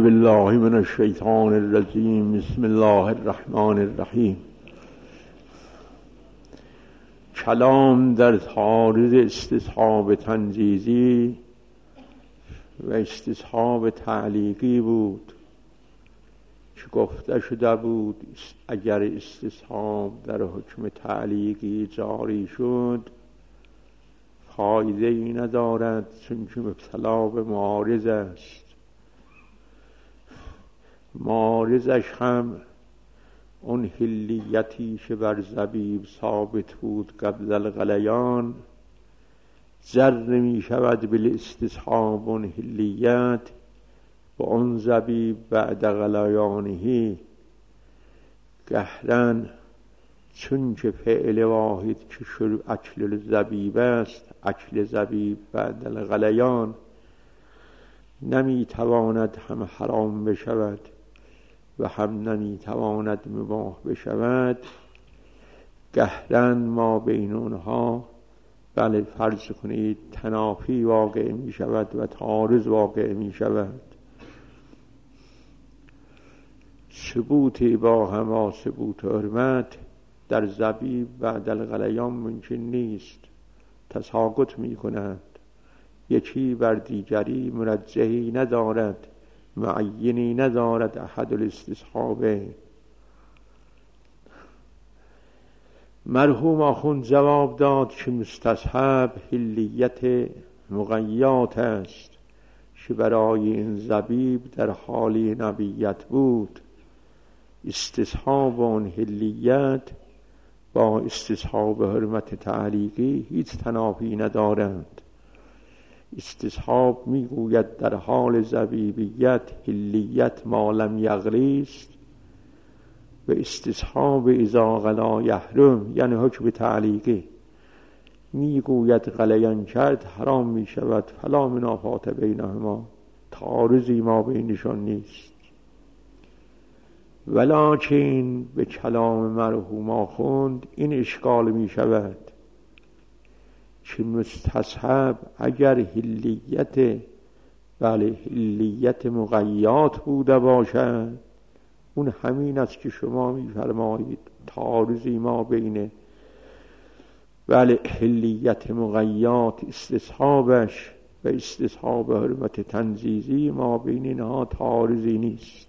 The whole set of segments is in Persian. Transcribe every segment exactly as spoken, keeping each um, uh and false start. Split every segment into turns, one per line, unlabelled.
بالله من الشیطان الرجیم. بسم الله الرحمن الرحیم. کلام در تعارض استصحاب تنزیزی و استصحاب تعلیقی بود که گفته شده بود اگر استصحاب در حکم تعلیقی جاری شد فایده ای ندارد، چون که مبتلا به معارض است. معارضش هم اون حلیتی که بر زبیب ثابت بود قبل الغلیان جر می شود بالاستصحاب اون حلیت و اون زبیب بعد غلیانه قهرن، چون که فعل واحد که شروع اکل زبیب است، اکل زبیب بعد الغلیان نمی تواند هم حرام بشود و هم نمی تواند مباح بشود. قهرن ما بین اونها بله فرض کنید تنافی واقع می شود و تعارض واقع می شود. ثبوت با هما ثبوت حرمت در زبیب بعد الغلیان ممکن نیست، تساقط می کند، یکی بر دیگری مرجحی ندارد، معینی ندارد احد الاستصحابه. مرحوم آخوند جواب داد که مستصحب حلیت مغیات است که برای این زبیب در حالی نبیت بود. استصحاب اون حلیت با استصحاب حرمت تعلیقی هیچ تنافی ندارند. استصحاب میگوید در حال زبیبیت حلیت ما لم یغلیست و استصحاب اذا غلا یحرم یعنی حکم تعلیقی میگوید غلیان کرد حرام میشود، فلا منافات بینهما، تعارضی ما بینشان نیست. ولکن به کلام مرحوم آخوند این اشکال میشود که مستصحب اگر حلیت بله حلیت مغیات بوده باشد، اون همین است که شما میفرمایید تعارضی ما بین بله حلیت مغیات استصحابش و استصحاب حرمت تنزیزی ما بین اینها تعارضی نیست.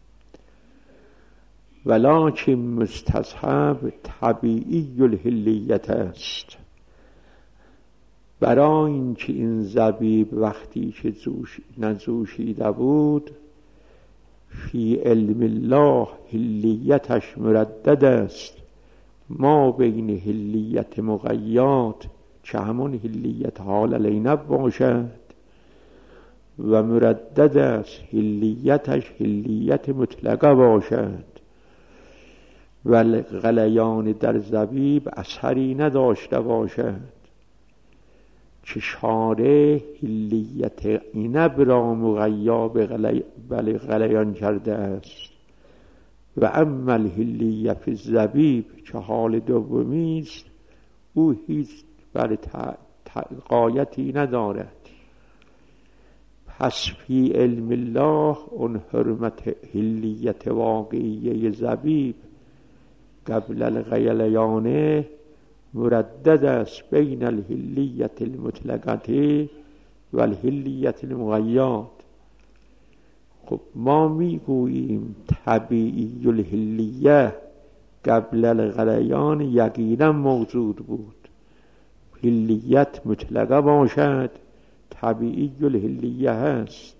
ولکن مستصحب طبیعی الحلیت است. برای اینکه این زبیب وقتی که جوش نجوشیده بود فی علم الله حلیتش مردد است، ما بین حلیت مغیات که همون حلیت حال لینب باشد و مردد است حلیتش حلیت مطلقه باشد و غلیان در زبیب اثری نداشته باشد که شارع حلیت عنب را مغیا به غلی... بله غلیان کرده است و اما الحلیه فی الزبیب که حال دومی است او هیچ بله غایتی ندارد. پس فی علم الله اون حرمت حلیت واقعیه زبیب قبل الغلیانه مردد است بین الحلیت المطلقه و الحلیت المغیات. خب ما میگوییم طبیعی الحلیه قبل الغلیان یقینا موجود بود، حلیت مطلقه باشد طبیعی الحلیه هست،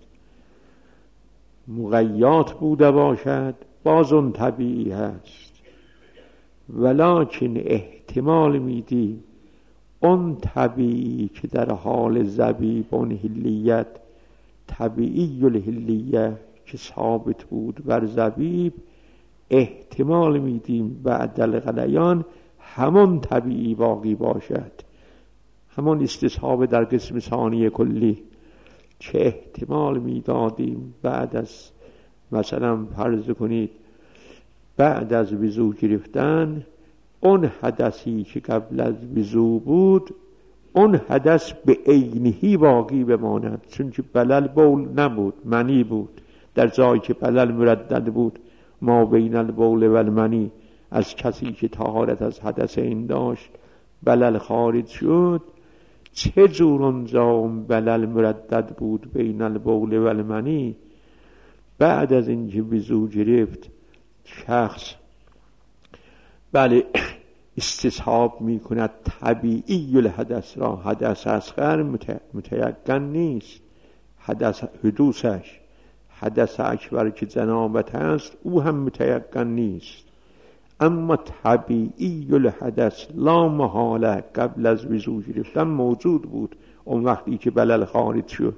مغیات بوده باشد باز اون طبیعی هست. ولکن احتمال میدیم اون طبیعی که در حال زبیب اون حلیت طبیعی الحلیه که ثابت بود بر زبیب، احتمال میدیم بعد الغلیان همون طبیعی باقی باشد، همون استصحاب در قسم ثانی کلی که احتمال میدادیم بعد از مثلا فرض کنید بعد از وضو گرفتن اون حدثی که قبل از وضو بود اون حدث به عینهی باقی بماند، چون که بلل بول نبود، منی بود، در جایی که بلل مردد بود ما بین البول و المنی، از کسی که طهارت از حدث این داشت بلل خارج شد، چه جور اونجا بلل مردد بود بین البول و المنی؟ بعد از اینکه وضو گرفت شخص بله استصحاب می کند طبیعی الحدث را، حدث اصغر متیقن نیست، حدث حدوثش، حدث اکبر که جنابت است او هم متیقن نیست، اما طبیعی الحدث لا محاله قبل از وضو گرفتن موجود بود اون وقتی که بلل خارج شد.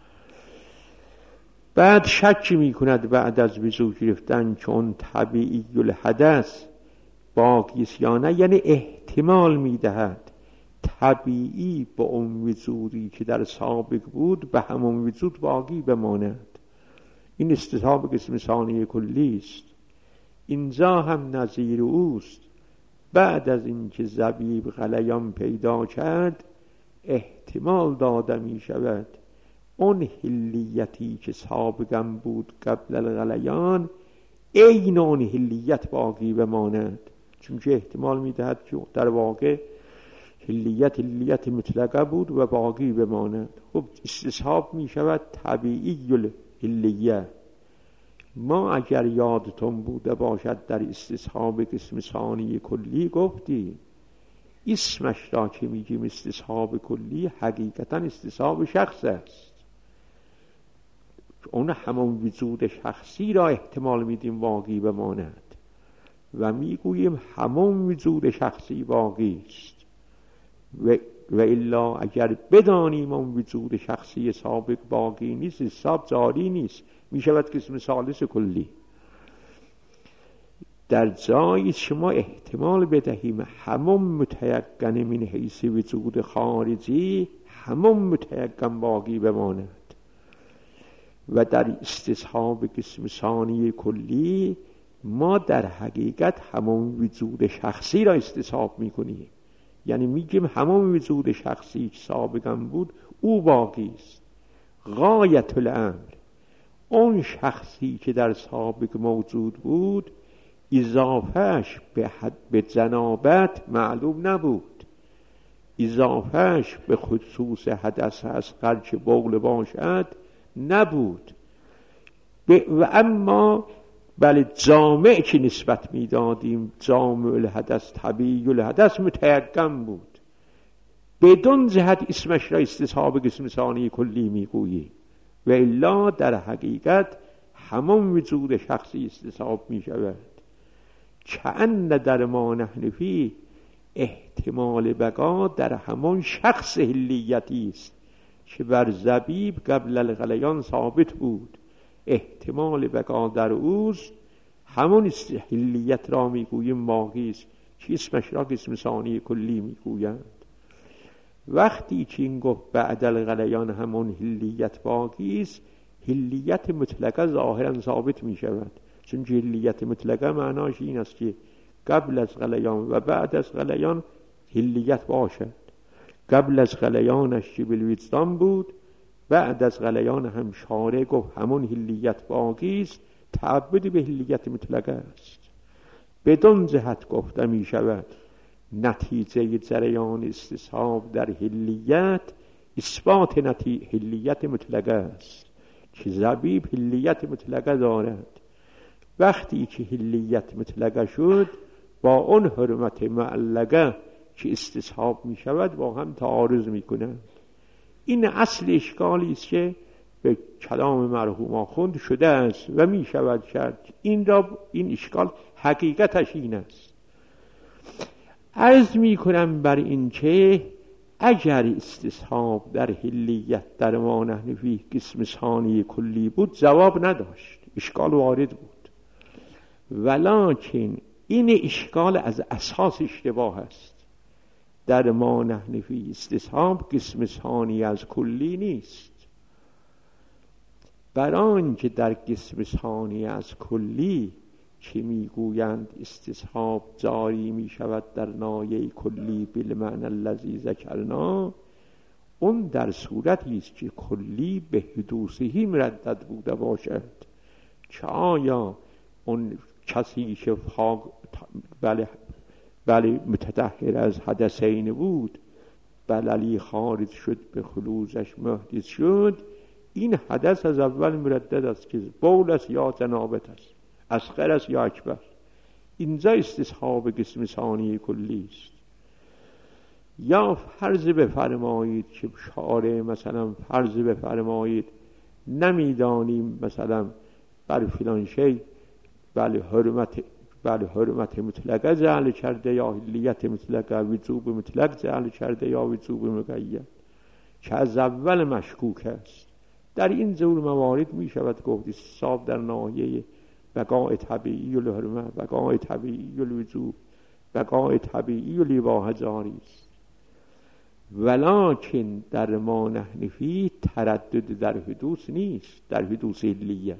بعد شک می کند بعد از وضو گرفتن که اون طبیعی الحدث باقی است یا نه، یعنی احتمال می دهد طبیعی با اون وجودی که در سابق بود به همون وجود باقی بماند. این استصحاب قسم ثانی کلی است. اینجا هم نظیر اوست. بعد از اینکه زبیب غلیان پیدا کرد احتمال داده می شود اون حلیتی که سابقا بود قبل الغلیان عین اون حلیت باقی بماند، چون که احتمال می دهد که در واقع حلیت حلیت مطلقه بود و باقی بماند. خب استصحاب می شود طبیعی الحلیه. ما اگر یادتون بوده باشد در استصحاب قسم ثانی کلی گفتی اسمش را که میگیم استصحاب کلی حقیقتا استصحاب شخص است. اون همون وجود شخصی را احتمال میدیم باقی بماند و میگوییم همون وجود شخصی باقی است و, و الا اگر بدانیم اون وجود شخصی سابق باقی نیست حساب جاری نیست، میشود قسم ثالث کلی. در جایی شما احتمال بدهیم همون متیقن من حیث وجود خارجی همون متیقن باقی بماند و در استصحاب قسم ثانی کلی ما در حقیقت همون وجود شخصی را استصحاب میکنیم، یعنی میگیم همون وجود شخصی که سابقا بود او باقی است. غایت الامر اون شخصی که در سابق موجود بود اضافهش به حد به جنابت معلوم نبود، اضافهش به خصوص حدث اصغر که بول باشد نبود، و اما بله جامع که نسبت میدادیم جامع الحدث طبیعی الحدث متیقن بود، بدون جهت اسمش را استصحاب قسم ثانی کلی میگویی و الا در حقیقت همون وجود شخصی استصحاب می شود. کأن در ما نحن فیه احتمال بقا در همون شخص حلیتی است که بر زبیب قبل الغلیان ثابت بود، احتمال بقا در اوست، همون حلیت را میگوییم باقی است که اسمش را قسم ثانی کلی میگویند. وقتی که این گفت بعد الغلیان همون حلیت باقی است، حلیت مطلقه ظاهرا ثابت می شود، چون حلیت مطلقه معناش این است که قبل از غلیان و بعد از غلیان حلیت باشد. قبل از غلیانش که بالوجدان بود، بعد از غلیان هم شارع گفت همون حلیت باقی است، تعبد به حلیت مطلقه است. بدون جهت گفته می شود نتیجه جریان استصحاب در حلیت اثبات نتیجه حلیت مطلقه است که زبیب حلیت مطلقه دارد. وقتی که حلیت مطلقه شد با اون حرمت معلقه که استصحاب می شود با هم تعارض می کنند. این اصل اشکالی است که به کلام مرحوم آخوند شده است و می شود کرد. این را این اشکال حقیقتش این است. عرض می کنم بر این که اگر استصحاب در حلیت در ما نحن فیه قسم ثانی کلی بود جواب نداشت، اشکال وارد بود، ولکن این اشکال از اساس اشتباه است. در ما نحن فیه استصحاب قسم ثانی از کلی نیست، بران که در قسم ثانی از کلی که میگویند استصحاب جاری می شود در نایه کلی بالمعنی الذی ذکرنا، اون در صورتی است که کلی به حدوثهی مردد بوده باشد که آیا اون کسی که بله بله متطهر از حدثین بود بللی خارج شد به خلوزش محدث شد، این حدث از اول مردد است که بول است یا جنابت است، اصغر است یا اکبر. اینجا استصحاب قسم ثانی کلی است. یا فرض بفرمایید که شارع مثلا فرض بفرمایید نمیدانیم مثلا بر فلان شی بله حرمت بله حرمت مطلقه جعل کرده یا حلیت مطلقه وجوب مطلق جعل کرده یا وجوب مقید که از اول مشکوک است. در این جور موارد می شود گفت استصحاب در ناحیه بقاء طبیعی الحرمه، بقاء طبیعی الوجوب، بقاء طبیعی الاباحه جاری است. ولکن در ما نحن فی تردد در حدوث نیست، در حدوث حلیت.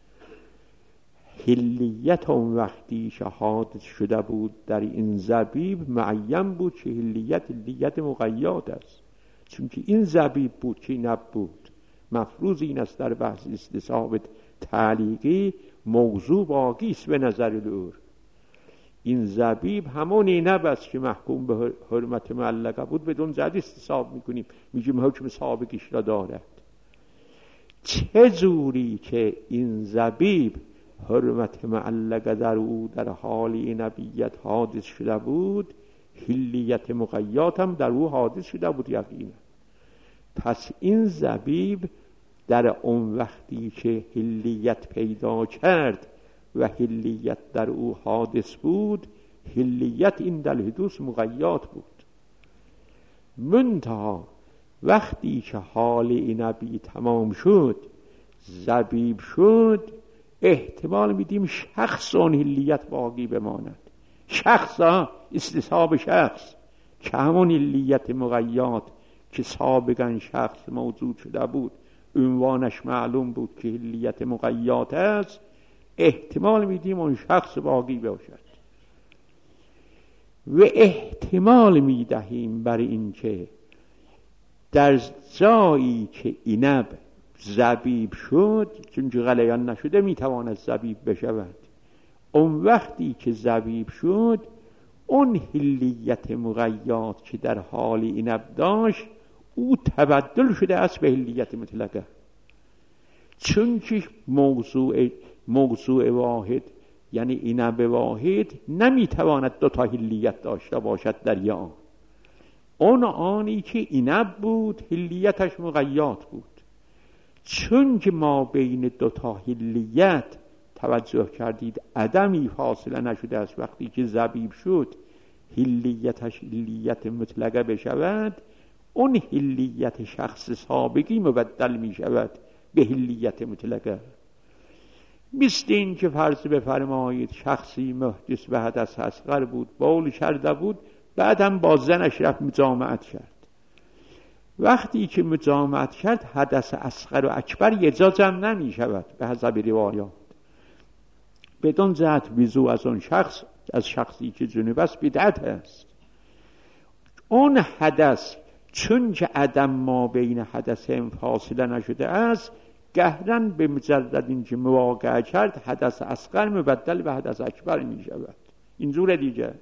حلیت اون وقتی شهادت شده بود در این زبیب معین بود که حلیت حلیت مقید است، چون که این زبیب بود که نبود. مفروض این است در بحث استصحاب تعلیقی موضوع باقی است به نظر العور. این زبیب همون اینب است که محکوم به حرمت معلقه بود، بدون زد استصحاب میکنیم، میگیم حکم سابقش را دارد. چه جوری که این زبیب حرمت معلقه در او در حال اینبیت حادث شده بود، حلیت مقید هم در او حادث شده بود یقینا. پس این زبیب در اون وقتی که حلیت پیدا کرد و حلیت در او حادث بود، حلیت این در حدوث مقید بود. منتها وقتی که حال اینبی تمام شد زبیب شد، احتمال میدیم شخص اون حلیت باقی بماند. شخص ها استصحاب شخص که همون حلیت مقید که سابقا شخص موجود شده بود عنوانش معلوم بود که حلیت مقید است، احتمال میدیم اون شخص باقی باشد. و احتمال میدهیم بر این که در جایی که اینب زبیب شد، چون که غلیان نشده میتواند زبیب بشود، اون وقتی که زبیب شد اون حلیت مقید که در حال اینب داشت او تبدل شده است به حلیت مطلقه، چون که موضوع موضوع واحد یعنی اینب واحد نمیتواند دو تا حلیت داشته باشد در یا. اون آنی که اینب بود حلیتش مقید بود، چون که ما بین دو تا حلیت توجه کردید عدمی فاصله نشده است، وقتی که زبیب شد حلیتش حلیت مطلقه بشود، اون حلیت شخص سابقی مبدل می شود به حلیت مطلقه. مثل این که فرض بفرمایید شخصی محدث به حدث اصغر بود، بول کرده بود، بعد هم با زنش رفت مجامعت کرد. وقتی که مجامعت کرد حدث اصغر و اکبر اجازه هم نمی شود به حسب روایات، بدون جهت وضو از اون شخص از شخصی که جنوب است بدعت است. اون حدث چون که عدم ما بین حدثین فاصله نشده است، گهرن به مجرد اینکه مواقع کرد حدث اصغر مبدل به حدث اکبر می شود. اینجور دیگه.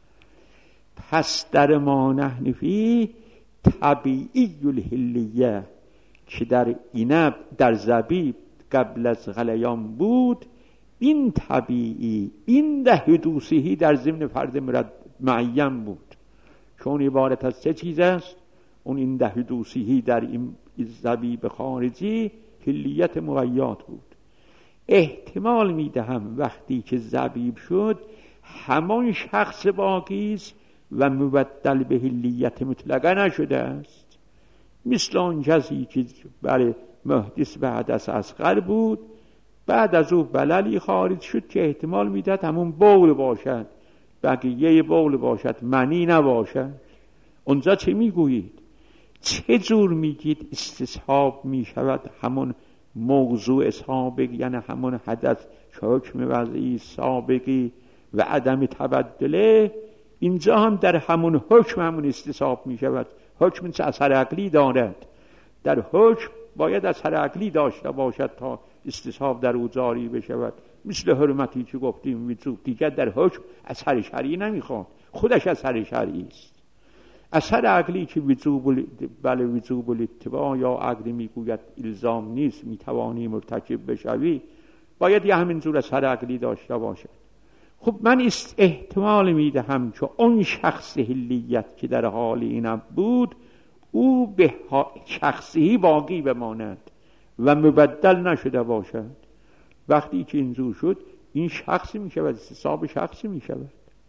پس در ما نحن فی طبیعی الحلیه که در اینب در زبیب قبل از غلیان بود، این طبیعی این ده حدوثی در ضمن فرد مرد معین بود، چون عبارت از سه چیز است. اون این ده حدوثی در این زبیب خارجی حلیت مقید بود. احتمال میدهم وقتی که زبیب شد همان شخص باقی است و مبدل به حلیت مطلقه نشده است، مثل آن کسی که برای محدث به حدث اصغر بود، بعد از او بللی خارج شد که احتمال میدهد همون بول باشد، بقیه بول باشد، منی نباشد. اونجا چه میگویید؟ چه جور میگید استصحاب میشود همون موضوع سابق، یعنی همون حدث حکم وضعی سابقی و عدم تبدله، اینجا هم در همون حکم همون استصحاب میشود. حکم چه اثر عقلی دارد؟ در حکم باید اثر عقلی داشته باشد تا استصحاب در او جاری بشود. مثل حرمتی که گفتیم وجوب دیگر در حکم اثر شرعی نمیخواد، خودش اثر شرعی است. اثر عقلی که وجوب بله وجوب الاتباع یا عقلی میگوید الزام نیست، میتوانی مرتکب بشوی، باید یه همینجور اثر عقلی داشته باشد. خب من احتمال میدهم که اون شخص حلیت که در حال اینم بود او به شخصی باقی بماند و مبدل نشده باشد. وقتی که اینجور شد این شخصی میشود، استصحاب شخصی میشود.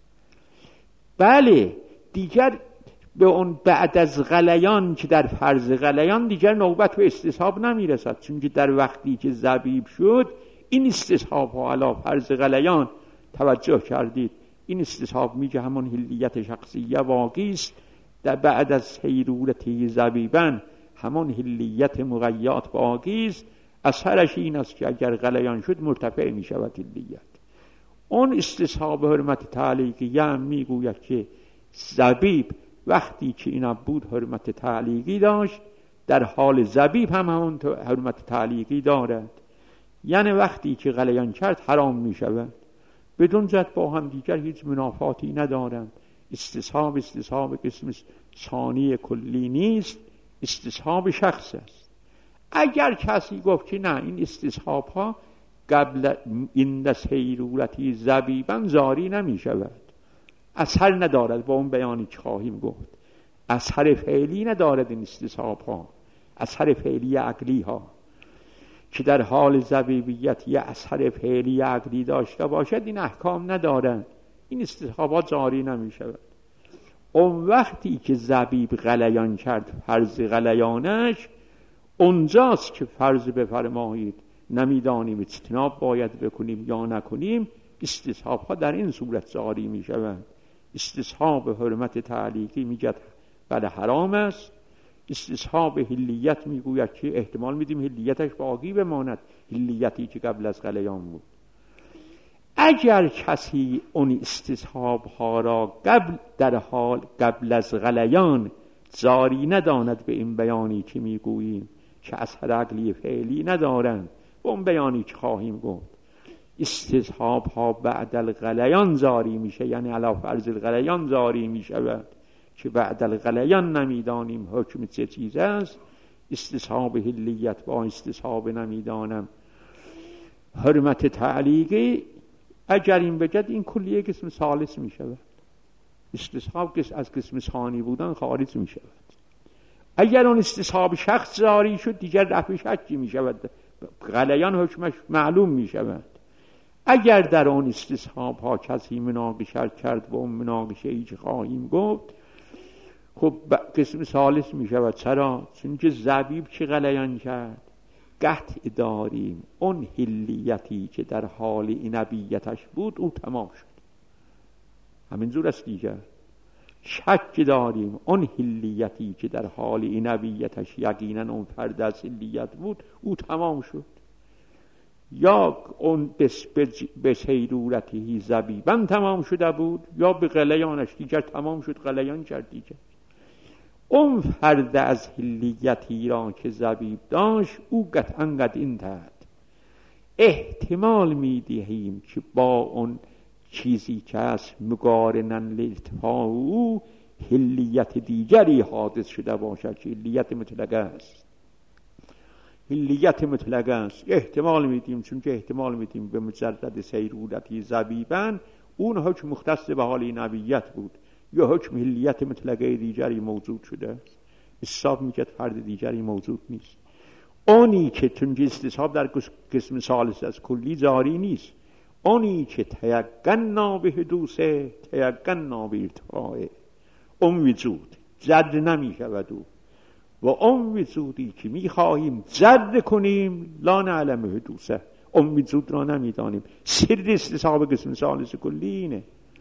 بله دیگر به اون بعد از غلیان که در فرض غلیان دیگر نوبت به استصحاب نمیرسد، چون که در وقتی که زبیب شد این استصحاب ها علی فرض غلیان توجه کردید، این استصحاب میگه همون حلیت شخصیه واقعی است. در بعد از سیرورتی زبیبن همون حلیت مغیات باقی است. اثرش این است که اگر غلیان شد مرتفع می شود حلیت. اون استصحاب حرمت تعلیقیه هم می گوید که زبیب وقتی که این بود حرمت تعلیقی داشت، در حال زبیب هم همون حرمت تعلیقی دارد. یعنی وقتی که غلیان کرد حرام می شود، بدون جد با هم دیگر هیچ منافاتی ندارند. استصحاب استصحاب قسم ثانی کلی نیست، استصحاب شخص است. اگر کسی گفت که نه این استصحاب ها قبل این سیرورتی زبیبن جاری نمی شود، اثر ندارد، با اون بیانی که خواهیم گفت اثر فعلی ندارد این استصحاب ها، اثر فعلی عقلی ها که در حال زبیبیت یه اثر فعلی عقلی داشته باشد این احکام ندارند، این استصحابات جاری نمی شود. اون وقتی که زبیب غلیان کرد فرض غلیانش، اونجاست که فرض بفرمایید نمیدانیم اجتناب باید بکنیم یا نکنیم، استصحاب ها در این صورت جاری می شود. استصحاب حرمت تعلیقی میگد بله حرام است، استصحاب حلیت میگوید که احتمال میدیم حلیتش باقی بماند، حلیتی که قبل از غلیان بود. اگر کسی اون استصحاب ها را قبل در حال قبل از غلیان جاری نداند به این بیانی که میگوییم که اثر عقلی فعلی ندارند، به اون بیانی که خواهیم گفت استصحاب ها بعد الغلیان جاری میشه، یعنی علی فرض الغلیان جاری میشود که بعد الغلیان نمیدانیم حکم چه چیز است. استصحاب حلیت با استصحاب نمیدانم حرمت تعلیقی اگر این بجد این کلیه قسم ثالث می شود، استصحاب از قسم ثانی بودن خارج می شود. اگر اون استصحاب شخص جاری شد دیگر رفع شکی می شود، غلیان حکمش معلوم می شود. اگر در اون استصحاب ها کسی مناقشت کرد و اون مناقشه ای که خواهیم گفت خب قسم ثالث می شود. چرا؟ چون که زبیب که غلیان کرد قطع داریم اون حلیتی که در حال اینبیتش بود او تمام شد، همینجور است دیگر. شک داریم اون حلیتی که در حال اینبیتش یقینا اون فرد از حلیت بود او تمام شد، یا اون به سیرورتی زبیبن تمام شده بود یا به غلیانش دیگر تمام شد، غلیان کرد دیگر. اون فرد از حلیتی را که زبیب داشت او قطعا قد این تحت احتمال میدهیم که با اون چیزی که از مقارنن لارتفاع او حلیت دیگری حادث شده باشد که حلیت مطلقه است. حلیت مطلقه است احتمال میدیم، چون که احتمال میدیم به مجرد سیرورتی زبیبن اون حکم مختص به حال نبیت بود یا حکم حلیت مطلقه دیگری موجود شده، حساب میکرد فرد دیگری موجود نیست. اونی که چون استصحاب در قسم ثالث از کلی جاری نیست، اونی که تیقنا به حدوثه تیقنا به ارتفاعه، اون وجود جد نمیشود او، و اون وجودی که میخواهیم جد کنیم لا نعلم حدوثه، اون وجود را نمیدانیم. سر استصحاب قسم ثالث کلی اینه.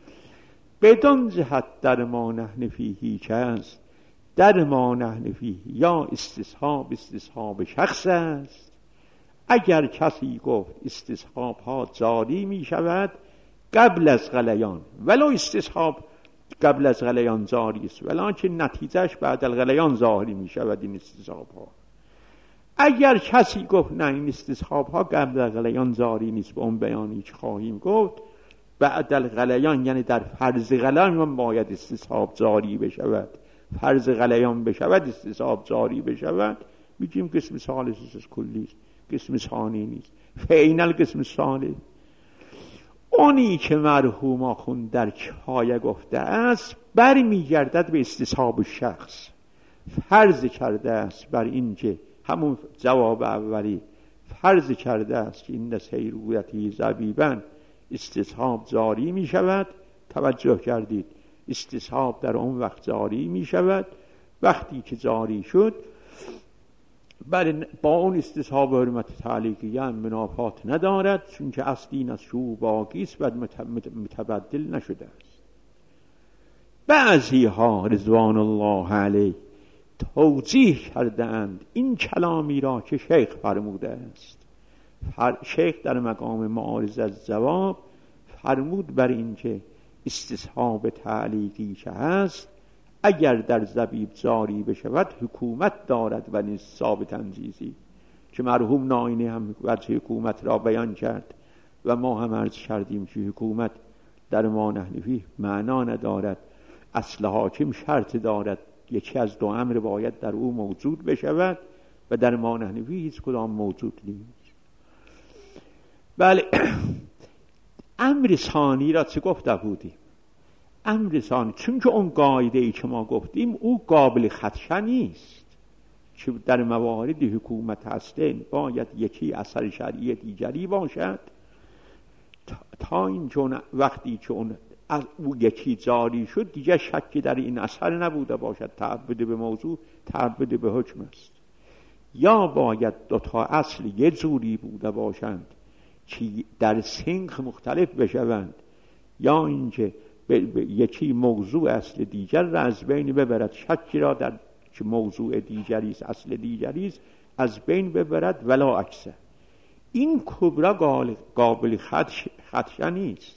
بدون جهت در ما نحن فیهی که است، در ما نحن فیهی یا استصحاب استصحاب شخص است. اگر کسی گفت استصحاب ها جاری می شود قبل از غلیان، ولو استصحاب قبل از غلیان جاری است ولکن نتیجهش بعد از غلیان ظاهری می شود این استصحاب ها. اگر کسی گفت نه این استصحاب ها قبل الغلیان جاری نیست، به اون بیانی که خواهیم گفت بعد الغلیان یعنی در فرض غلیان باید استصحاب جاری بشود، فرض غلیان بشود استصحاب جاری بشود، میگیم قسم ثالث است، کلی است، قسم ثانی نیست. فینال قسم ثالث اونی که مرحوم آخوند در کفایه گفته است برمیگردد به استصحاب شخص. فرض کرده است بر این که همون جواب اولی فرض کرده است که این سیرویتی زبیبن استصحاب جاری می شود. توجه کردید، استصحاب در اون وقت جاری می شود. وقتی که جاری شد با اون استصحاب حرمت تعلیقیه هم منافات ندارد، چون که اصلی از شو باقی است و متبدل نشده است. بعضی ها رضوان الله علیه توجیه کرده اند این کلامی را که شیخ فرموده است. شیخ در مقام معارض از جواب فرمود بر این که استصحاب تعلیقی که هست اگر در زبیب جاری بشود حکومت دارد و نصاب تنجیزی، که مرحوم ناینی هم وجه حکومت را بیان کرد و ما هم عرض کردیم که حکومت در ما نحنفی معنا ندارد، اصل حاکم شرط دارد، یکی از دو امر باید در او موجود بشود و در ما نحنفی هیچ کدام موجود نیست. بله امر ثانی را چه گفته بودیم؟ امر ثانی چون که اون قاعده ای که ما گفتیم او قابل خدشه نیست که در موارد حکومت هستن باید یکی اثر شرعی دیگری باشد، تا این چون وقتی که اون از او یکی جاری شد دیگه شکی در این اثر نبوده باشد، تعبد به موضوع تعبد به حکم است. یا باید دو تا اصل یه جوری بوده باشند که در سنخ مختلف بشوند، یا اینکه یکی موضوع اصل دیگر را از بین ببرد، شکی را در که موضوع دیگری است اصل دیگری است از بین ببرد ولا عکسه. این کبرا قابل خدشه نیست.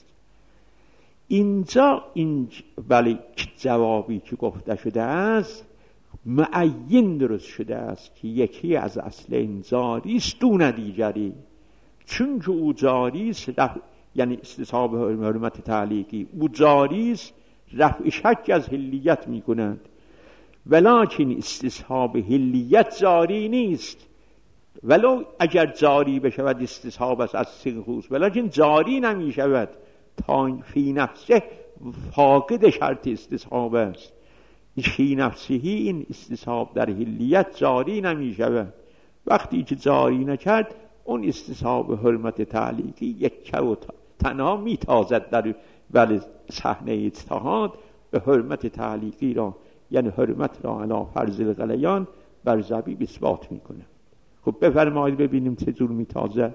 اینجا این بله جوابی که گفته شده است معین درست شده است که یکی از اصل این جاری است دون دیگری، چون که او جاری است یعنی استصحاب حرمت تعلیقی او جاری است رفع شک از حلیت می کنند، ولکن استصحاب حلیت جاری نیست، ولو اگر جاری بشود استصحاب است از سنخوز، ولکن جاری نمی شود تا فی نفسه فاقد شرط استصحاب است. فی نفسهی این استصحاب در حلیت جاری نمی شود. وقتی که جاری نکرد اون استصحاب حرمت تعلیقی یک و تنها می تازد در ولی صحنه اجتهاد به حرمت تعلیقی را یعنی حرمت را علی فرض الغلیان بر زبیب اثبات می کنه. خب بفرمایید ببینیم چه جور می تازد.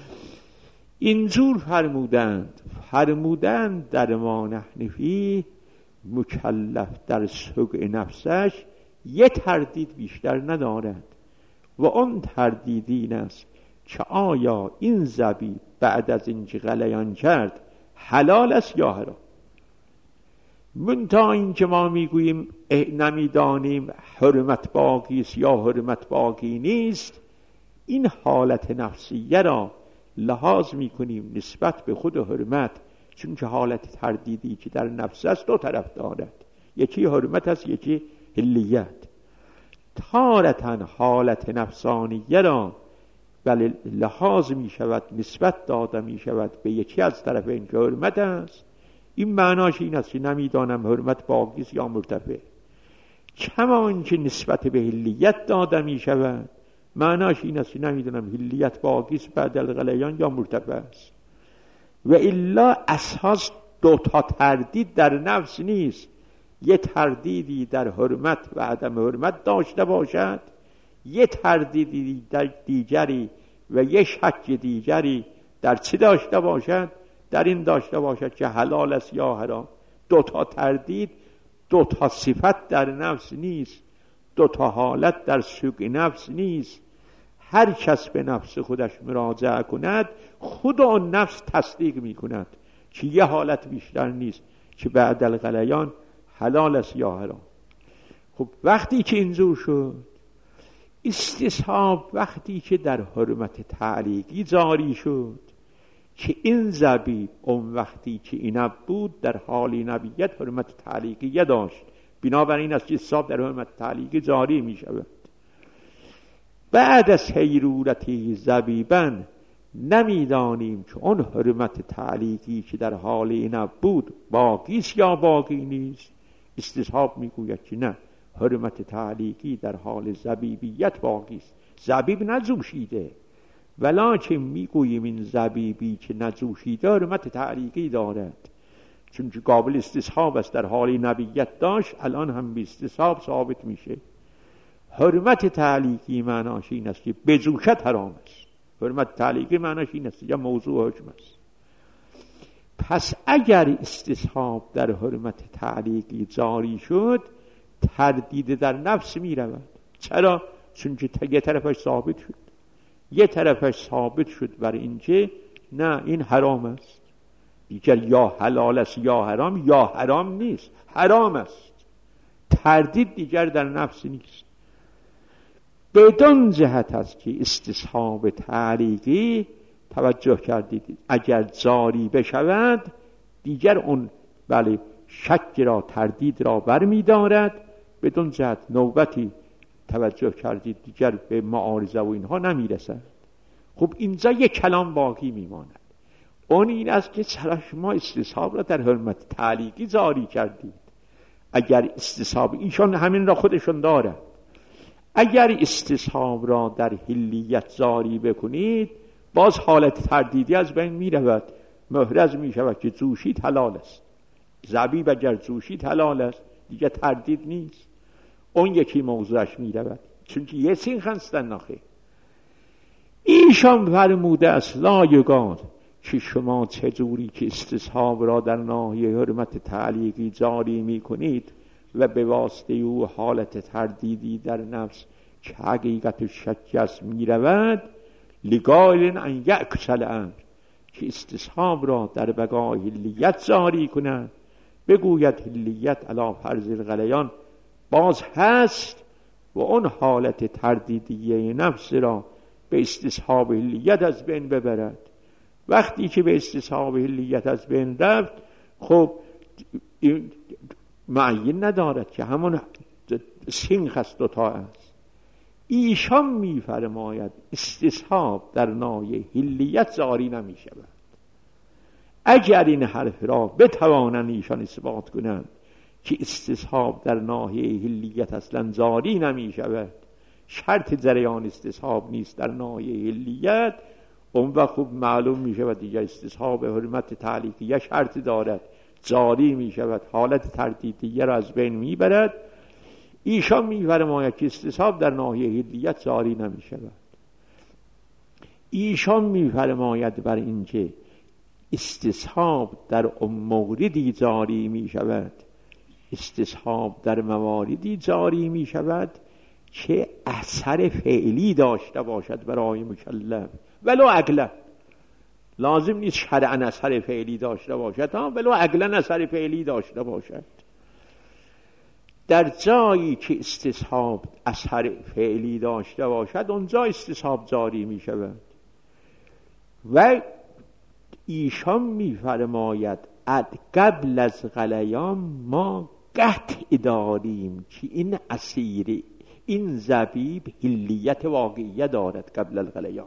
اینجور فرمودند فرمودند در ما نحنفی مکلف در سوء نفسش یه تردید بیشتر ندارد و اون تردید این است که آیا این زبیب بعد از اینکه غلیان کرد حلال است یا حرام. منتها این که ما میگوییم نمیدانیم حرمت باقی است یا حرمت باقی نیست، این حالت نفسیه را لحاظ میکنیم نسبت به خود حرمت، چون که حالت تردیدی که در نفس است دو طرف دارد، یکی حرمت است یکی حلیت. تارتاً حالت نفسانیه را ولی لحاظ می شود نسبت داده می شود به یکی از طرف این که حرمت است. این معناش این است که نمیدانم حرمت باقی است یا مرتفع. کما اینکه نسبت به حلیت داده می شود معناش این است که نمیدانم حلیت باقی است بعد الغلیان یا مرتفع است. و الا اساس دو تا تردید در نفس نیست، یه تردیدی در حرمت و عدم حرمت داشته باشد، یه تردیدی در دیگری و یه شک دیگری در چی داشته باشد؟ در این داشته باشد که حلال است یا حرام. دو تا تردید، دو تا صفت در نفس نیست، دو تا حالت در سوء نفس نیست. هر کس به نفس خودش مراجعه کند خود آن نفس تصدیق می کند که یه حالت بیشتر نیست که بعد الغلیان حلال است یا حرام. خب وقتی که اینجور شد استصحاب وقتی که در حرمت تعلیقی جاری شد که این زبیب اون وقتی که اینب بود در حال نبیت حرمت تعلیقی داشت، بنابراین از استصحاب در حرمت تعلیقی جاری می شود. بعد از حیرورتی زبیبن نمیدانیم که اون حرمت تعلیقی که در حال اینب بود باقیست یا باقی نیست. استصحاب میگوید که نه، حرمت تعلیقی در حال زبیبیت باقیست. زبیب نجوشیده، ولکن میگوییم این زبیبی که نجوشیده حرمت تعلیقی دارد، چون که قابل استصحاب است، در حال نبیت داشت، الان هم به استصحاب ثابت میشه. حرمت تعلیقی معناش این است که بجوشت حرام است. حرمت تعلیقی معناش این است یا موضوع حکم است. پس اگر استصحاب در حرمت تعلیقی جاری شد، تردید در نفس می رود. چرا؟ چون که یه طرفش ثابت شد، یه طرفش ثابت شد بر اینکه نه این حرام است، دیگر یا حلال است یا حرام، یا حرام نیست حرام است. تردید دیگر در نفس نیست. بدون جهت است که استصحاب تعلیقی توجه کردید اگر جاری بشود دیگر اون بله شک را تردید را برمی دارد، بدون جهت نوبتی توجه کردید دیگر به معارضه و اینها نمی رسد. خب اینجا یک کلام باقی می ماند، اون این است که چرا شما استصحاب را در حرمت تعلیقی جاری کردید؟ اگر استصحاب ایشان همین را خودشون دارد، اگر استصحاب را در حلیت جاری بکنید باز حالت تردیدی از بین می رود، محرز می شود که جوشید حلال است. زبیب اگر جوشید حلال است دیگه تردید نیست، اون یکی موضوعش می رود، چون که یه سین خستن نخه. ایشان فرموده است لایگان که شما چجوری که استصحاب را در ناحیه حرمت تعلیقی جاری می کنید و به واسطه او حالت تردیدی در نفس که حقیقت شک است می رود، لگایلن ان یکسل امر که استصحاب را در بقای حلیت جاری کنند، بگوید حلیت علی فرض الغلیان باز هست و اون حالت تردیدیه نفس را به استصحاب حلیت از بین ببرد. وقتی که به استصحاب حلیت از بین رفت، خب معین ندارد که همون سینخ است و تا است. ایشان می فرماید استصحاب در ناحیه حلیت جاری نمی شود. اگر این حرف را بتوانند ایشان اثبات کنند که استصحاب در ناحیه حلیت اصلا جاری نمی شود، شرط جریان استصحاب نیست در ناحیه حلیت، اون وقت خوب معلوم می شود دیگر استصحاب حرمت تعلیقیه شرط دارد، جاری می شود، حالت تردیدیه را از بین می برد. ایشان می فرماید که استصحاب در ناحیه حلیت جاری نمی شود. ایشان می فرماید بر اینکه استصحاب در اون موردی جاری می شود، استصحاب در مواردی جاری می شود که اثر فعلی داشته باشد برای مکلف، ولو عقلا. لازم نیست شرعاً اثر فعلی داشته باشد، ها ولو عقلا اثر فعلی داشته باشد. در جایی که استصحاب اثر فعلی داشته باشد اونجا استصحاب جاری می شود. و ایشان می فرماید قبل از غلیان ما قطع داریم که این اسیر این زبیب حلیت واقعیه دارد. قبل الغلیان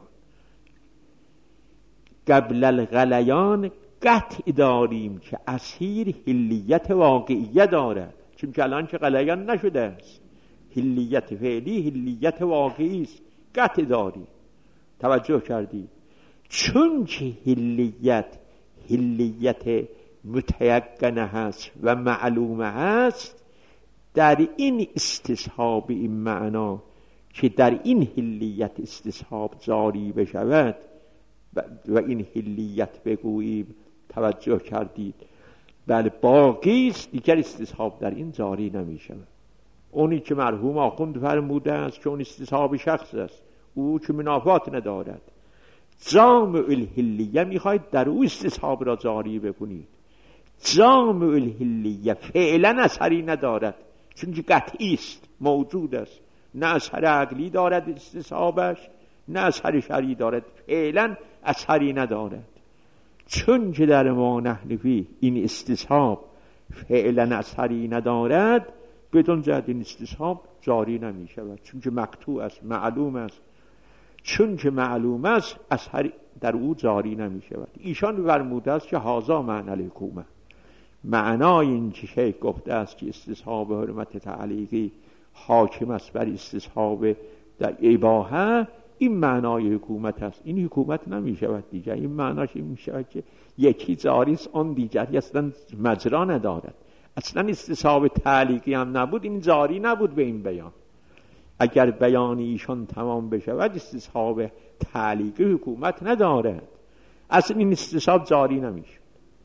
قبل الغلیان قطع داریم که اسیر حلیت واقعیه دارد، چون که الان که غلیان نشده است، حلیت فعلی حلیت واقعی است، قطع داریم. توجه کردید؟ چون که حلیت حلیت متیقنه هست و معلومه هست، در این استصحاب این معنا که در این حلیت استصحاب جاری بشود و این حلیت بگوییم، توجه کردید، بله باقی است، دیگر استصحاب در این جاری نمی شود. اونی که مرحوم آخوند فرموده است که اون استصحاب شخص است، او که منافات ندارد، جامع الحلیه میخواید در او استصحاب را جاری بکنید. جامع الحلیه فعلا اثری ندارد، چون که قطعی است، موجود است، نه اثر عقلی دارد استصحابش، نه اثر شرعی دارد، فعلا اثری ندارد. چون که در ما نحنفی این استصحاب فعلا اثری ندارد، بدون جهت این استصحاب جاری نمی شود، چون که مقطوع است، معلوم است. چون که معلوم است اثر در او جاری نمی شود. ایشان فرموده است که هذا معنی الحکومه، معنای این که شیخ گفته است که استصحاب حرمت تعلیقی حاکم است بر استصحاب در اباحه، این معنای حکومت است. این حکومت نمی شود دیگر. این معناش این می شود که یکی جاری است، آن دیگری اصلا مجرا ندارد. اصلا استصحاب تعلیقی هم نبود، این جاری نبود به این بیان. اگر بیان ایشان تمام بشود استصحاب تعلیقی حکومت ندارد، اصلا این استصحاب جاری نمیشه.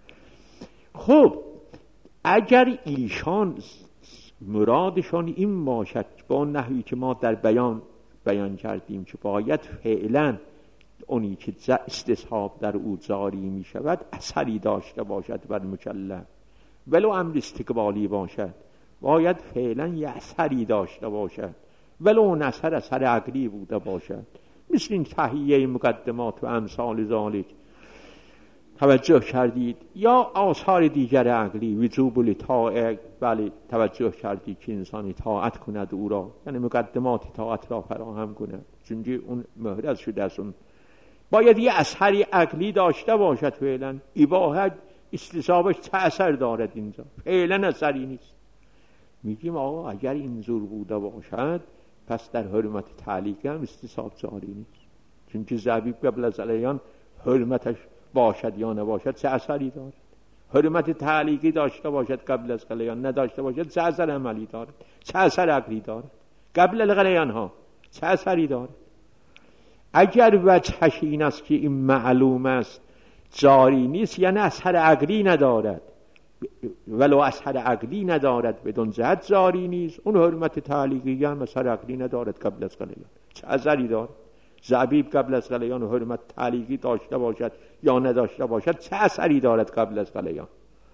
خب اگر ایشان مرادشان این باشد با اون نحوی که ما در بیان بیان کردیم که باید فعلا اونی که استصحاب در او جاری می شود اثری داشته باشد بر مکلف، ولو امر استقبالی باشد باید فعلا یه اثری داشته باشد، ولو اون اثر اثر عقلی بوده باشد، مثل این تهیه مقدمات و امثال ذالک توجه کردید، یا آثار دیگر عقلی، وجوب الاطاعه، بله توجه کردید که انسان اطاعت کند او را، یعنی مقدمات اطاعت را فراهم کند، چون اون محرز شده است، اون باید یه اثری عقلی داشته باشد. فعلا اباحه استصحابش چه اثر دارد اینجا؟ فعلا اثری نیست. میگیم آقا اگر اینجور بوده باشد پس در حرمت تعلیق هم استصحاب جاری نیست، چون که زبیب قبل از علیان حرمتش باشد یا نباشد چه اثری دارد؟ حرمت تعلیقی داشته باشد قبل از غلیان، نداشته باشد چه اثر عملی دارد؟ چه اثر عقلی دارد؟ قبل الغلیان ها چه اثری دارد؟ اگر وجهش این است که این معلوم است جاری نیست، یعنی اثر عقلی ندارد، ولو اثر عقلی ندارد بدون جهت جاری نیست. اون حرمت تعلیقی هم اثر عقلی ندارد قبل از غلیان، چه اثری دارد؟ زبیب قبل از غلیان حرمت تعلیقی داشته باشد یا نداشته باشد چه اثری دارد قبل از غلیان؟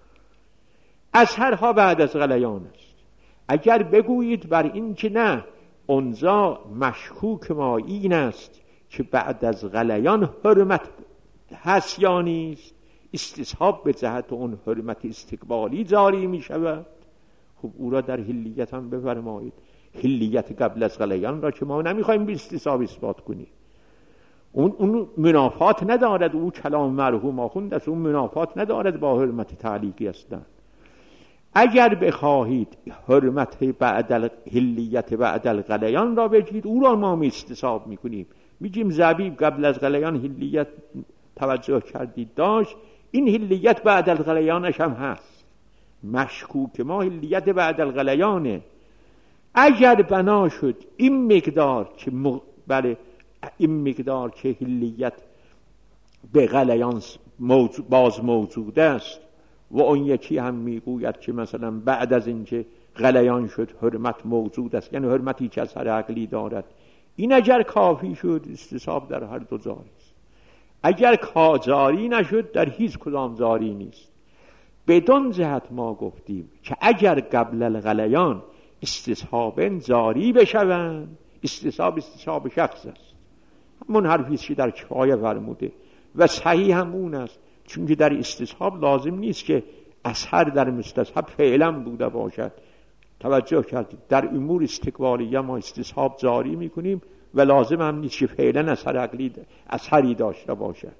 اثرها بعد از غلیان است. اگر بگویید بر این که نه، اونجا مشکوک ما این است که بعد از غلیان حرمت هست یا نیست، استصحاب به جهت اون حرمت استقبالی جاری می شود. خب او را در حلیت هم بفرمایید، حلیت قبل از غلیان را که ما نمیخوایم به استصحاب اثبات کنیم، اون اون منافات ندارد، او کلام مرحوم آخوند است، اون منافات ندارد با حرمت تعلیقی هستند. اگر بخواهید حرمت بعد حلیت بعد الغلیان را بگید، او را ما استصحاب میکنیم، میگیم زبیب قبل از غلیان حلیت توجه کردید داشت، این حلیت بعد الغلیانش هم هست، مشکوک ما حلیت بعد الغلیانه. اگر بنا شد این مقدار که مغ... بله این مقدار که حلیت به غلیان موجود... باز موجود است و اون یکی هم میگوید که مثلا بعد از اینکه غلیان شد حرمت موجود است، یعنی حرمتی که اثر عقلی دارد، این اگر کافی شد استصحاب در هر دو جاری است. اگر جاری نشد در هیچ کدام جاری نیست. بدون جهت ما گفتیم که اگر قبل الغلیان استصحاب جاری بشوند، استصحاب استصحاب شخص است، همون حرفیست که در کفایه فرموده و صحیح هم اون است، چون که در استصحاب لازم نیست که اثر در مستصحب فعلا بوده باشد. توجه کردید در امور استقبالیه ما استصحاب جاری میکنیم و لازم هم نیست که فعلا اثر عقلی اثری داشته باشد.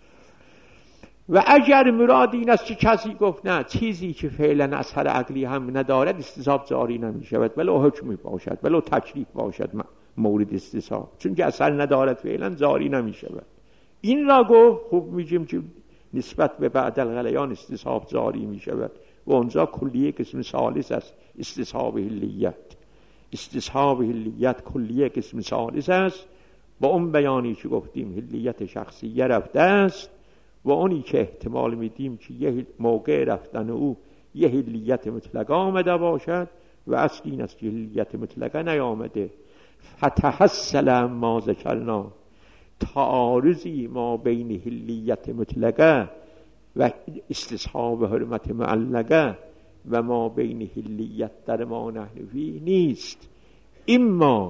و اگر مراد این است که کسی گفت نه چیزی که فعلا اثر عقلی هم ندارد استصحاب جاری نمی شود، ولو حکمی باشد ولو تکلیف باشد مورد استصحاب، چون که اثر ندارد فعلا جاری نمی شود. این را گفت خوب میگیم که نسبت به بعد الغلیان استصحاب جاری می شود و اونجا کلیه قسم ثالث است، استصحاب حلیت. استصحاب حلیت کلیه قسم ثالث است. با اون بیانی که گفتیم حلیت شخصیه رفته است و اونی که احتمال میدیم که یه موقع رفتن او یه حلیت مطلقه آمده باشد و اصل این است که حلیت مطلقه نیامده. فتحصل ما ذکرنا، تعارضی ما بین حلیت مطلقه و استصحاب حرمت معلقه و ما بین حلیت در ما نحنفی نیست. اما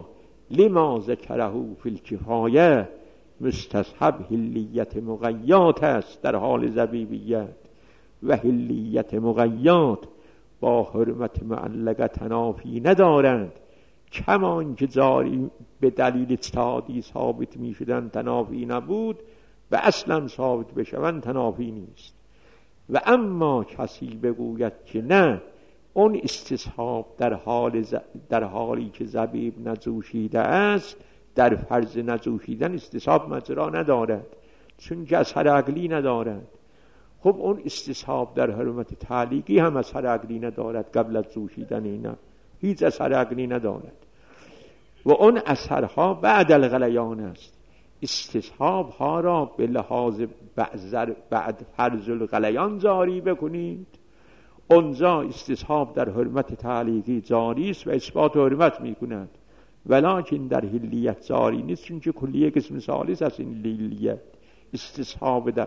لما ذکره فی الکفایه مستصحب حلیت مغیات است در حال زبیبیت و حلیت مغیات با حرمت معلقه تنافی ندارند، کمان که جاری به دلیل اجتهادی ثابت می شدن تنافی نبود و اصلا ثابت بشوند تنافی نیست. و اما کسی بگوید که نه، اون استصحاب در حال ز... در حالی که زبیب نجوشیده است، در فرض نجوشیدن استصحاب مجرا ندارد چون که اثر عقلی ندارد. خب اون استصحاب در حرمت تعلیقی هم اثر عقلی ندارد، قبل از جوشیدن اینا هیچ اثر عقلی ندارد و اون اثرها بعد الغلیان است. استصحاب ها را به لحاظ بعد فرض الغلیان جاری بکنید، اونجا استصحاب در حرمت تعلیقی جاری است و اثبات حرمت میکند، ولکن در حلیت جاری نیست چون که کلیه قسم ثالث است. این حلیت استصحاب در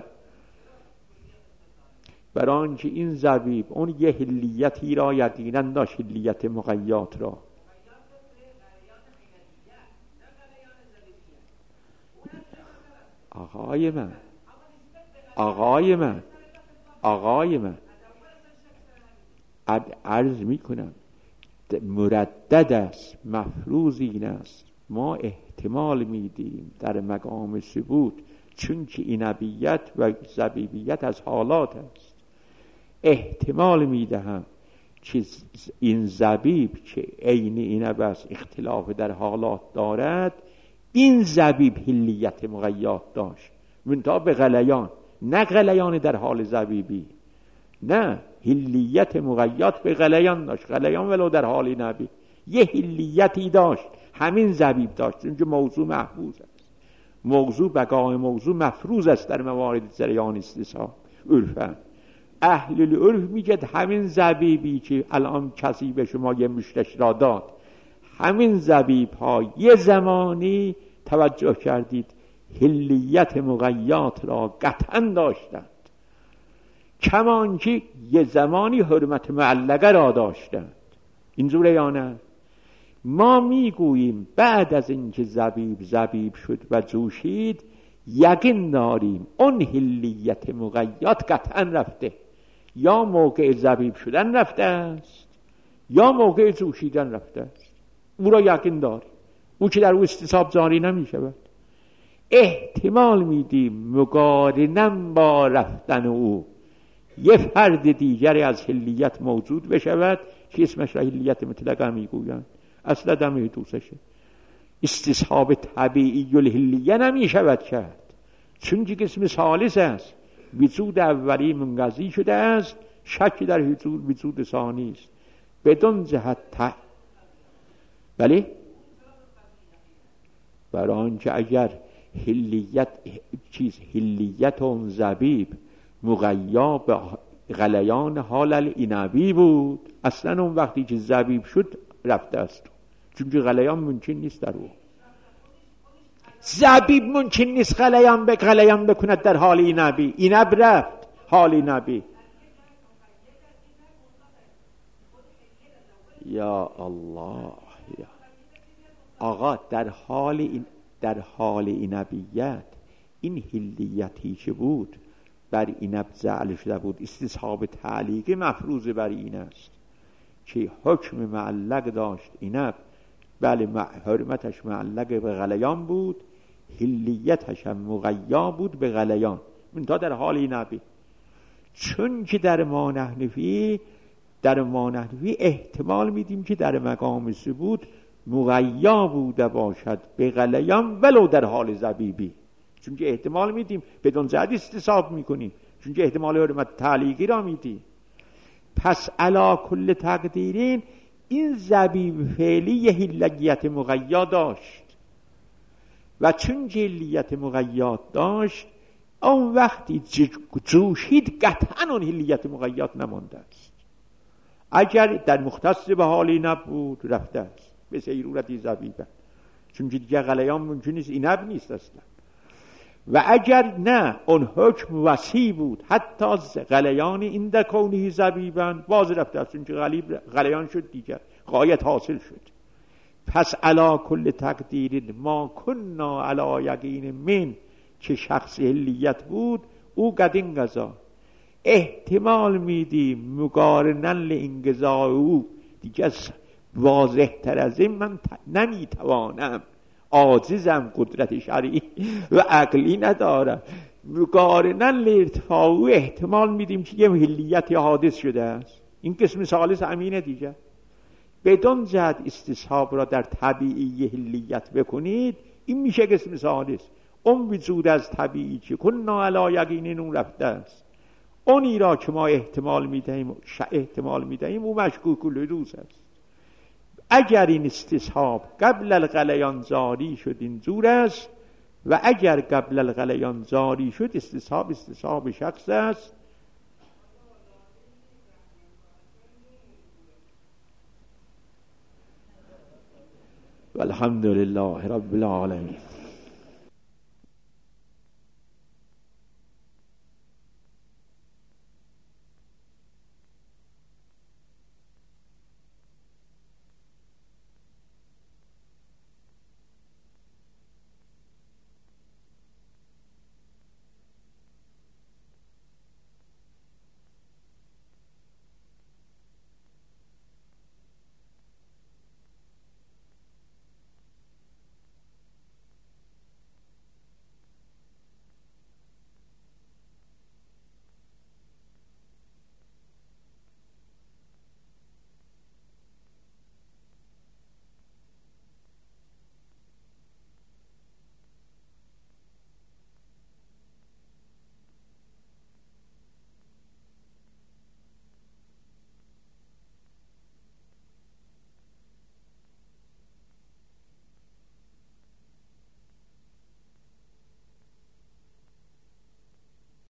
برای که این زبیب اون یه حلیتی را یقینا داشت، حلیت مغیات را. آقای من آقای من آقای من عرض می کنم مردد است، مفروض این است، ما احتمال میدیم در مقام ثبوت چون که اینبیت و زبیبیت از حالات است. احتمال میدهم که این زبیب که عین اینب است اختلاف در حالات دارد، این زبیب حلیت مغیات داشت منتها به غلیان، نه غلیان در حال زبیبی، نه حلیت مغیات به غلیان داشت، غلیان ولو در حال نبی یه حلیتی داشت، همین زبیب داشت چون که موضوع محفوظ است. موضوع بقای موضوع مفروض است در موارد جریان استصحاب عرفا. اهل العرف میگه همین زبیبی که الان کسی به شما یه مشتش را داد، همین زبیب ها یه زمانی توجه کردید حلیت مغیات را قطعا داشتند، کمان که یه زمانی حرمت معلقه را داشتند. اینجوره یا نه؟ ما میگوییم بعد از اینکه زبیب زبیب شد و جوشید، یقین داریم اون حلیت مغیات قطعا رفته، یا موقع زبیب شدن رفته است یا موقع جوشیدن رفته است. او را یقین داریم، او که در او استصحاب جاری نمی شود. احتمال میدیم مقارنم با رفتن او یه فرد دیگری از حلیت موجود بشود که اسمش را حلیت مطلقه میگویند، اصلا دمه دوستشه. استصحاب طبیعی الحلیه نمی شود کرد چون که قسم ثالث است، وجود اولی منقضی شده است، شک در حضور وجود ثانی است بدون جهت ت... بله برای آنکه اگر حلیت چیز حلیت اون زبیب مغیا به غلیان حال العنبی بود، اصلا اون وقتی که زبیب شد رفته است چون که غلیان ممکن نیست در او. زبیب ممکن نیست غلیان به غلیان بکند در حال عنبی، عنب رفت حال عنبی. یا الله یا آقا، در حال این در حال عنبیت این حلیتی که بود بر عنب جعل شده بود، استصحاب تعلیقی مفروض بر این است که حکم معلق داشت عنب، بله حرمتش معلق به غلیان بود، حلیتش هم مغیا بود به غلیان منتها در حال عنبی. چون که در ما نحنفی در ما نحنفی احتمال میدیم که در مقام ثبوت مغیا بوده باشد به غلیان ولو در حال زبیبی، چون که احتمال میدیم بدون جهت استصحاب میکنیم، چون که احتمال حرمت تعلیقی را میدیم. پس علا کل تقدیرین این زبیب فعلی یه حلیت مغیا داشت و چون که حلیت مغیات داشت اون وقتی جوشید قطعا اون حلیت مغیات نمانده است. اگر در مختص به حالی نبود رفته است به سیرورتی زبیبه، چون که دیگه غلیان ممکن نیست اینب نیست اصلا. و اگر نه اون حکم وسیع بود حتی غلیان این در کونی زبیبن باز رفته است، چون که غلیان شد دیگر غایت حاصل شد. پس علا کل تقدیر ما کنا علا یقین من که شخص علیت بود او قد این قضا احتمال میدیم مقارنن لانقضاء او دیگه واضح تر از این من نمیتوانم، عاجزم، قدرت شرعی و عقلی ندارم. مقارنن لارتفاع او احتمال میدیم که یه حلیت حادث شده است. این قسم ثالث امینه دیگه. بدون جهت استصحاب را در طبیعی حلیت بکنید، این میشه قسم ثالث. اون وجود از طبیعی که کنا علی یقین اون رفته است، اونی را که ما احتمال میدهیم احتمال میدهیم او مشکوک الحدوث است. اگر این استصحاب قبل الغلیان جاری شد این زور است، و اگر قبل الغلیان جاری شد استصحاب استصحاب شخص است. والحمد لله رب العالمین.